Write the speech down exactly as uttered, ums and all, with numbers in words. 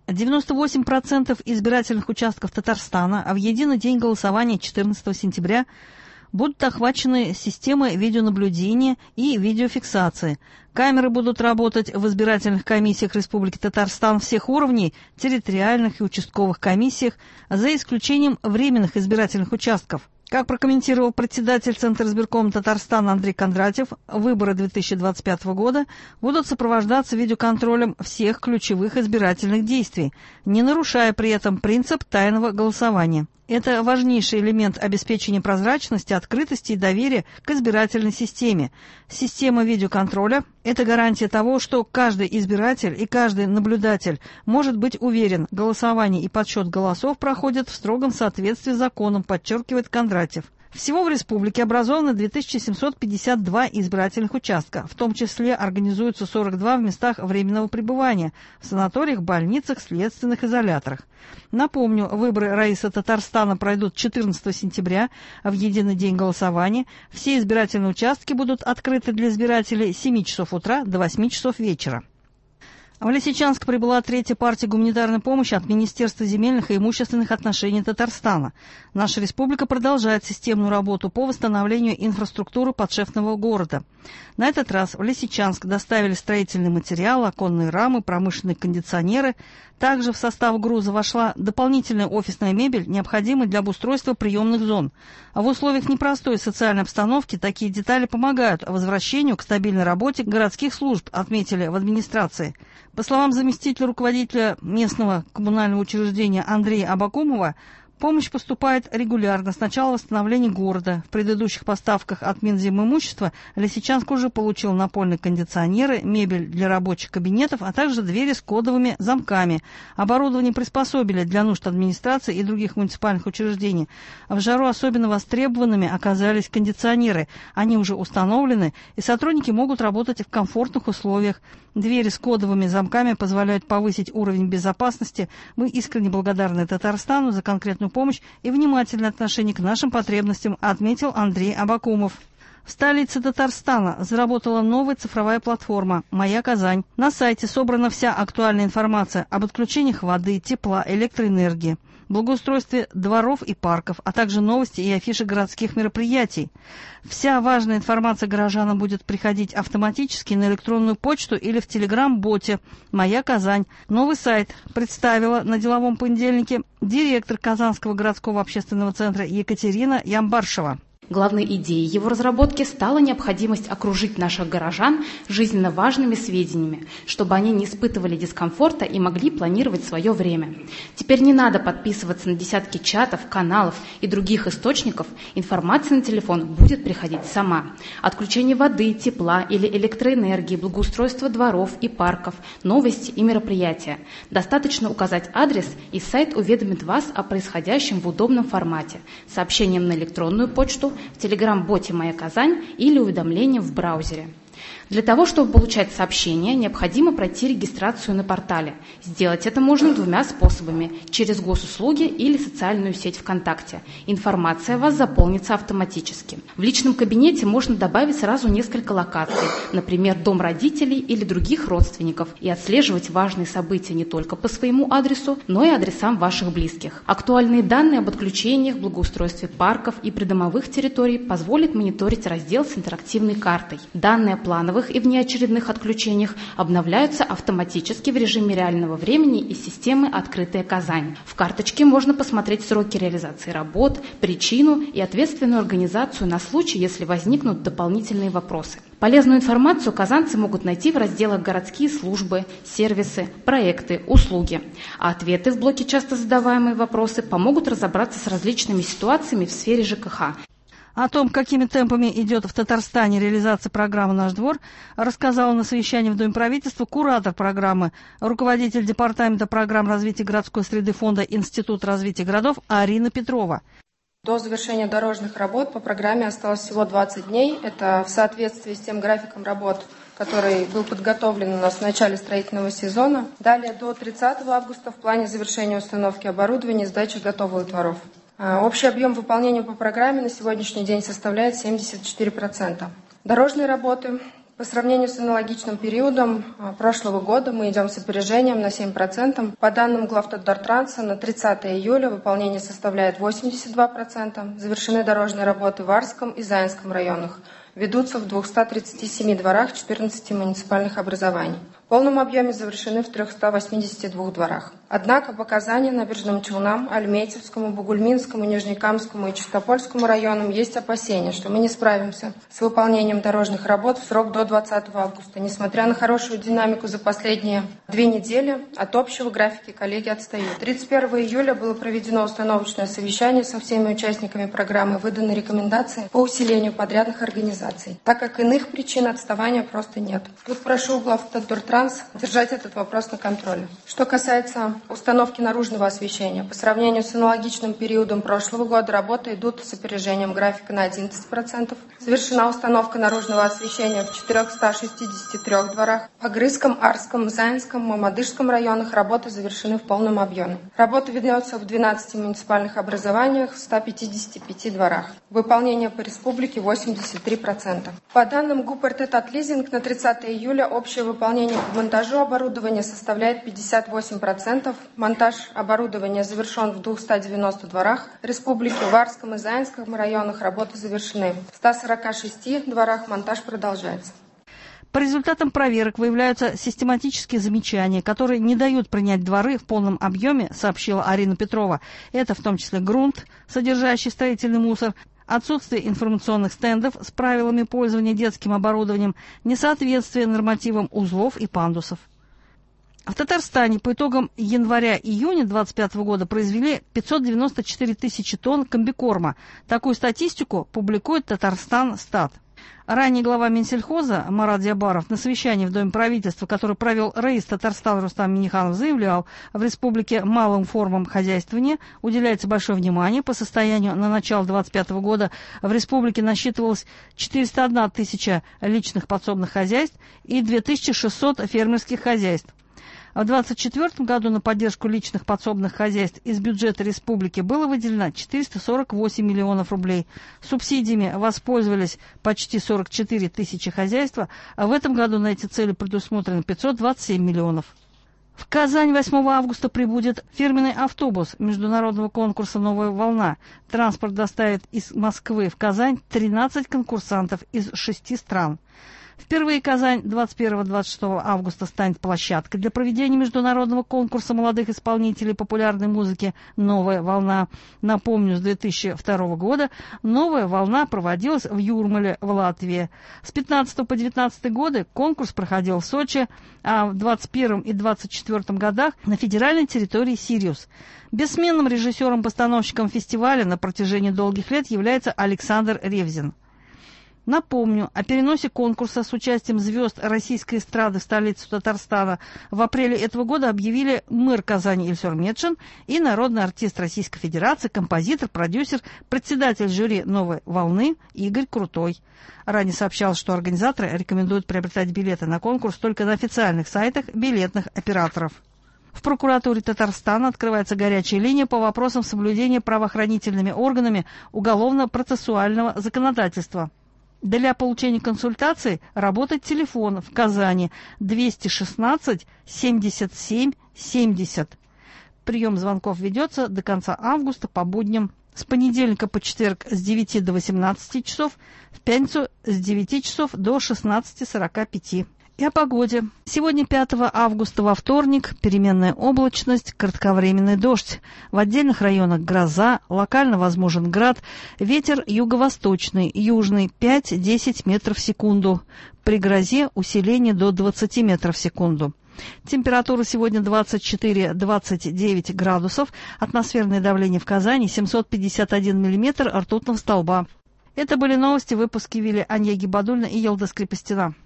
девяносто восемь процентов избирательных участков Татарстана, а в единый день голосования четырнадцатого сентября будут охвачены системой видеонаблюдения и видеофиксации. Камеры будут работать в избирательных комиссиях Республики Татарстан всех уровней, территориальных и участковых комиссиях, за исключением временных избирательных участков. Как прокомментировал председатель Центра избиркома Татарстана Андрей Кондратьев, выборы две тысячи двадцать пятого года будут сопровождаться видеоконтролем всех ключевых избирательных действий, не нарушая при этом принцип тайного голосования. Это важнейший элемент обеспечения прозрачности, открытости и доверия к избирательной системе. Система видеоконтроля – это гарантия того, что каждый избиратель и каждый наблюдатель может быть уверен, голосование и подсчет голосов проходят в строгом соответствии с законом, подчеркивает Кондратьев. Всего в республике образовано две тысячи семьсот пятьдесят два избирательных участка, в том числе организуются сорок два в местах временного пребывания, в санаториях, больницах, следственных изоляторах. Напомню, выборы Раиса Татарстана пройдут четырнадцатого сентября, в единый день голосования. Все избирательные участки будут открыты для избирателей с семи часов утра до восьми часов вечера. В Лисичанск прибыла третья партия гуманитарной помощи от Министерства земельных и имущественных отношений Татарстана. Наша республика продолжает системную работу по восстановлению инфраструктуры подшефного города. На этот раз в Лисичанск доставили строительный материал, оконные рамы, промышленные кондиционеры. Также в состав груза вошла дополнительная офисная мебель, необходимая для обустройства приемных зон. В условиях непростой социальной обстановки такие детали помогают возвращению к стабильной работе городских служб, отметили в администрации. По словам заместителя руководителя местного коммунального учреждения Андрея Абакумова, помощь поступает регулярно с начала восстановления города. В предыдущих поставках от Минземимущества Лисичанск уже получил напольные кондиционеры, мебель для рабочих кабинетов, а также двери с кодовыми замками. Оборудование приспособили для нужд администрации и других муниципальных учреждений. В жару особенно востребованными оказались кондиционеры. Они уже установлены, и сотрудники могут работать в комфортных условиях. Двери с кодовыми замками позволяют повысить уровень безопасности. Мы искренне благодарны Татарстану за конкретную помощь и внимательное отношение к нашим потребностям, отметил Андрей Абакумов. В столице Татарстана заработала новая цифровая платформа «Моя Казань». На сайте собрана вся актуальная информация об отключениях воды, тепла, электроэнергии, благоустройстве дворов и парков, а также новости и афиши городских мероприятий. Вся важная информация горожанам будет приходить автоматически на электронную почту или в телеграм-боте «Моя Казань». Новый сайт представила на деловом понедельнике директор Казанского городского общественного центра Екатерина Ямбаршева. Главной идеей его разработки стала необходимость окружить наших горожан жизненно важными сведениями, чтобы они не испытывали дискомфорта и могли планировать свое время. Теперь не надо подписываться на десятки чатов, каналов и других источников, информация на телефон будет приходить сама. Отключение воды, тепла или электроэнергии, благоустройство дворов и парков, новости и мероприятия. Достаточно указать адрес, и сайт уведомит вас о происходящем в удобном формате, сообщением на электронную почту, в телеграм-боте «Моя Казань» или уведомлением в браузере. Для того, чтобы получать сообщения, необходимо пройти регистрацию на портале. Сделать это можно двумя способами – через госуслуги или социальную сеть ВКонтакте. Информация о вас заполнится автоматически. В личном кабинете можно добавить сразу несколько локаций, например, дом родителей или других родственников, и отслеживать важные события не только по своему адресу, но и адресам ваших близких. Актуальные данные об отключениях, благоустройстве парков и придомовых территорий позволят мониторить раздел с интерактивной картой. Данные о плановых и внеочередных отключениях обновляются автоматически в режиме реального времени из системы «Открытая Казань». В карточке можно посмотреть сроки реализации работ, причину и ответственную организацию на случай, если возникнут дополнительные вопросы. Полезную информацию казанцы могут найти в разделах «Городские службы», «Сервисы», «Проекты», «Услуги». А ответы в блоке «Часто задаваемые вопросы» помогут разобраться с различными ситуациями в сфере ЖКХ. О том, какими темпами идет в Татарстане реализация программы «Наш двор», рассказала на совещании в Доме правительства куратор программы, руководитель департамента программ развития городской среды фонда Институт развития городов Арина Петрова. До завершения дорожных работ по программе осталось всего двадцать дней. Это в соответствии с тем графиком работ, который был подготовлен у нас в начале строительного сезона. Далее до тридцатого августа в плане завершения установки оборудования и сдачи готовых дворов. Общий объем выполнения по программе на сегодняшний день составляет семьдесят четыре процента. Дорожные работы По сравнению с аналогичным периодом прошлого года мы идем с опережением на семь процентов. По данным Главтодортранса, на тридцатое июля выполнение составляет восемьдесят два процента. Завершены дорожные работы в Арском и Заинском районах. Ведутся в двухстах тридцати семи дворах четырнадцати муниципальных образований. В полном объеме завершены в трёхстах восьмидесяти двух дворах. Однако по Казани, Набережным Челнам, Альметьевскому, Бугульминскому, Нижнекамскому и Чистопольскому районам есть опасения, что мы не справимся с выполнением дорожных работ в срок до двадцатого августа. Несмотря на хорошую динамику за последние две недели, от общего графика коллеги отстают. тридцать первого июля было проведено установочное совещание со всеми участниками программы, выданы рекомендации по усилению подрядных организаций, так как иных причин отставания просто нет. Тут прошу Главтодортранс держать этот вопрос на контроле. Что касается установки наружного освещения, по сравнению с аналогичным периодом прошлого года работы идут с опережением графика на одиннадцать процентов. Завершена установка наружного освещения в четырёхстах шестидесяти трёх дворах. В Агрызском, Арском, Заинском, Мамадышском районах работы завершены в полном объеме. Работа ведется в двенадцати муниципальных образованиях в ста пятидесяти пяти дворах. Выполнение по республике восемьдесят три процента. По данным ГУП РТ «Татлизинг» на тридцатое июля общее выполнение по монтажу оборудования составляет пятьдесят восемь процентов. Монтаж оборудования завершен в двухстах девяноста дворах республики. В Арском и Заинском районах работы завершены. В ста сорока шести дворах монтаж продолжается. По результатам проверок выявляются систематические замечания, которые не дают принять дворы в полном объеме, сообщила Арина Петрова. Это в том числе грунт, содержащий строительный мусор, отсутствие информационных стендов с правилами пользования детским оборудованием, несоответствие нормативам узлов и пандусов. В Татарстане по итогам января-июня две тысячи двадцать пятого года произвели пятьсот девяносто четыре тысячи тонн комбикорма. Такую статистику публикует Татарстан-Стат. Ранее глава Минсельхоза Марат Диабаров на совещании в Доме правительства, который провел рейс Татарстана Рустам Минниханов, заявлял, в республике малым формам хозяйствования уделяется большое внимание. По состоянию на начало две тысячи двадцать пятого года в республике насчитывалось четыреста одна тысяча личных подсобных хозяйств и две тысячи шестьсот фермерских хозяйств. В две тысячи двадцать четвёртом году на поддержку личных подсобных хозяйств из бюджета республики было выделено четыреста сорок восемь миллионов рублей. Субсидиями воспользовались почти сорок четыре тысячи хозяйств, а в этом году на эти цели предусмотрено пятьсот двадцать семь миллионов. В Казань восьмого августа прибудет фирменный автобус международного конкурса «Новая волна». Транспорт доставит из Москвы в Казань тринадцать конкурсантов из шести стран. Впервые Казань двадцать первого — двадцать шестого августа станет площадкой для проведения международного конкурса молодых исполнителей популярной музыки «Новая волна». Напомню, с две тысячи второго года «Новая волна» проводилась в Юрмале в Латвии. С пятнадцатого по девятнадцатый годы конкурс проходил в Сочи, а в двадцать первом и двадцать четвёртом годах на федеральной территории Сириус. Бессменным режиссером-постановщиком фестиваля на протяжении долгих лет является Александр Ревзин. Напомню, о переносе конкурса с участием звезд российской эстрады в столицу Татарстана в апреле этого года объявили мэр Казани Ильсур Метшин и народный артист Российской Федерации, композитор, продюсер, председатель жюри «Новой волны» Игорь Крутой. Ранее сообщалось, что организаторы рекомендуют приобретать билеты на конкурс только на официальных сайтах билетных операторов. В прокуратуре Татарстана открывается горячая линия по вопросам соблюдения правоохранительными органами уголовно-процессуального законодательства. Для получения консультаций работает телефон в Казани двести шестнадцать семьдесят семь семьдесят. Прием звонков ведется до конца августа по будням с понедельника по четверг с девяти до восемнадцати часов, в пятницу с девяти часов до шестнадцати сорока пяти. И о погоде. Сегодня, пятого августа, во вторник, переменная облачность, кратковременный дождь. В отдельных районах гроза, локально возможен град, ветер юго-восточный, южный пять-десять метров в секунду. При грозе усиление до двадцати метров в секунду. Температура сегодня двадцать четыре — двадцать девять градусов, атмосферное давление в Казани семьсот пятьдесят один миллиметр ртутного столба. Это были новости, выпуски вели Анья Гибадульна и Елда Скрипостина.